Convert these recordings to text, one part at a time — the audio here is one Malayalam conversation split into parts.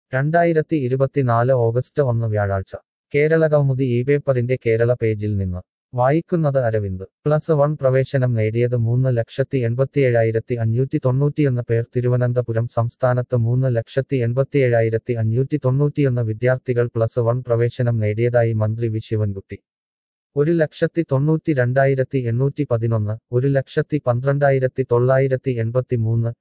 2024 ഓഗസ്റ്റ് 1 വ്യാഴാഴ്ച കേരള കൗമുദി പേപ്പറിന്റെ കേരള പേജിൽ നിന്ന് വായിക്കുന്നത് അരവിന്ദ് പ്ലസ് വൺ പ്രവേശനം നേടിയത് 3,87,591 പേർ തിരുവനന്തപുരം സംസ്ഥാനത്ത് 3,87,591 വിദ്യാർത്ഥികൾ പ്ലസ് വൺ പ്രവേശനം നേടിയതായി മന്ത്രി വി ശിവൻകുട്ടി 1,92,811 1,12,983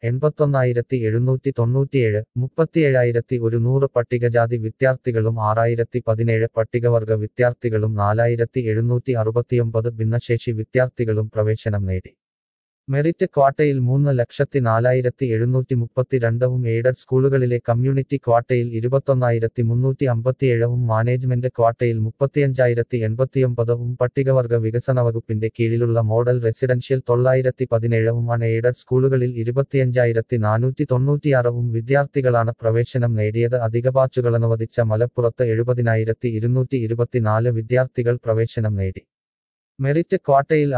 81,797 37,100 പട്ടികജാതി വിദ്യാർത്ഥികളും 6,017 പട്ടികവർഗ വിദ്യാർത്ഥികളും 4,769 ഭിന്നശേഷി വിദ്യാർത്ഥികളും പ്രവേശനം നേടി മെറിറ്റ് ക്വാട്ടയിൽ 3,04,732 എയ്ഡഡ് സ്കൂളുകളിലെ കമ്മ്യൂണിറ്റി ക്വാട്ടയിൽ 21,357 മാനേജ്മെന്റ് ക്വാട്ടയിൽ 35,089 പട്ടികവർഗ വികസന വകുപ്പിന്റെ കീഴിലുള്ള മോഡൽ റെസിഡൻഷ്യൽ 917 അൺ എയ്ഡഡ് സ്കൂളുകളിൽ 25,496 വിദ്യാർത്ഥികളാണ് പ്രവേശനം നേടിയത് അധിക ബാച്ചുകൾ അനുവദിച്ച മലപ്പുറത്ത് 70,224 വിദ്യാർത്ഥികൾ പ്രവേശനം നേടി മെറിറ്റ് ക്വാട്ടയിൽ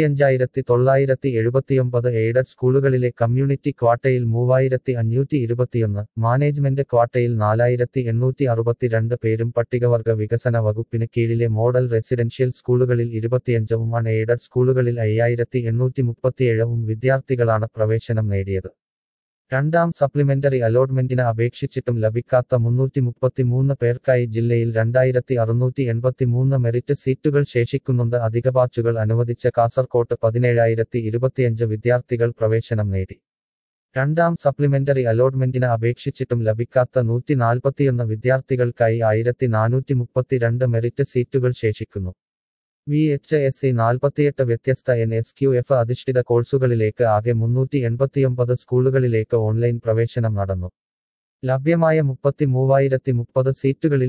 55,979 എയ്ഡഡ് സ്കൂളുകളിലെ കമ്മ്യൂണിറ്റി ക്വാട്ടയിൽ 3,521 മാനേജ്മെന്റ് ക്വാട്ടയിൽ 4,862 പേരും പട്ടികവർഗ വികസന വകുപ്പിന് കീഴിലെ മോഡൽ റെസിഡൻഷ്യൽ സ്കൂളുകളിൽ 25 അൺ എയ്ഡഡ് സ്കൂളുകളിൽ 5,837 വിദ്യാർത്ഥികളാണ് പ്രവേശനം നേടിയത് രണ്ടാം സപ്ലിമെന്ററി അലോട്ട്മെന്റിന് അപേക്ഷിച്ചിട്ടും ലഭിക്കാത്ത 333 പേർക്കായി ജില്ലയിൽ 2,683 മെറിറ്റ് സീറ്റുകൾ ശേഷിക്കുന്നുണ്ട് അധിക ബാച്ചുകൾ അനുവദിച്ച കാസർകോട്ട് 17,025 വിദ്യാർത്ഥികൾ പ്രവേശനം നേടി രണ്ടാം സപ്ലിമെന്ററി അലോട്ട്മെന്റിന് അപേക്ഷിച്ചിട്ടും ലഭിക്കാത്ത 141 വിദ്യാർത്ഥികൾക്കായി 1,432 മെറിറ്റ് സീറ്റുകൾ ശേഷിക്കുന്നു VHSE 48 വ്യത്യസ്ത NSQF അധിഷ്ഠിത കോഴ്സുകളിലേക്ക് ആകെ 389 സ്കൂളുകളിലേക്ക് ഓൺലൈൻ പ്രവേശനം നടന്നു ലഭ്യമായ 33,030 സീറ്റുകളിൽ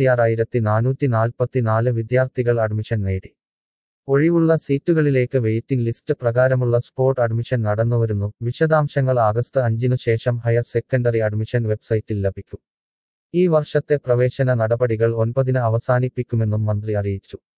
26,444 വിദ്യാർത്ഥികൾ അഡ്മിഷൻ നേടി ഒഴിവുള്ള സീറ്റുകളിലേക്ക് വെയിറ്റിംഗ് ലിസ്റ്റ് പ്രകാരമുള്ള സ്പോട്ട് അഡ്മിഷൻ നടന്നുവരുന്നു വിശദാംശങ്ങൾ ആഗസ്റ്റ് 5 ശേഷം ഹയർ സെക്കൻഡറി അഡ്മിഷൻ വെബ്സൈറ്റിൽ ലഭിക്കും ഈ വർഷത്തെ പ്രവേശന നടപടികൾ 9 അവസാനിപ്പിക്കുമെന്നും മന്ത്രി അറിയിച്ചു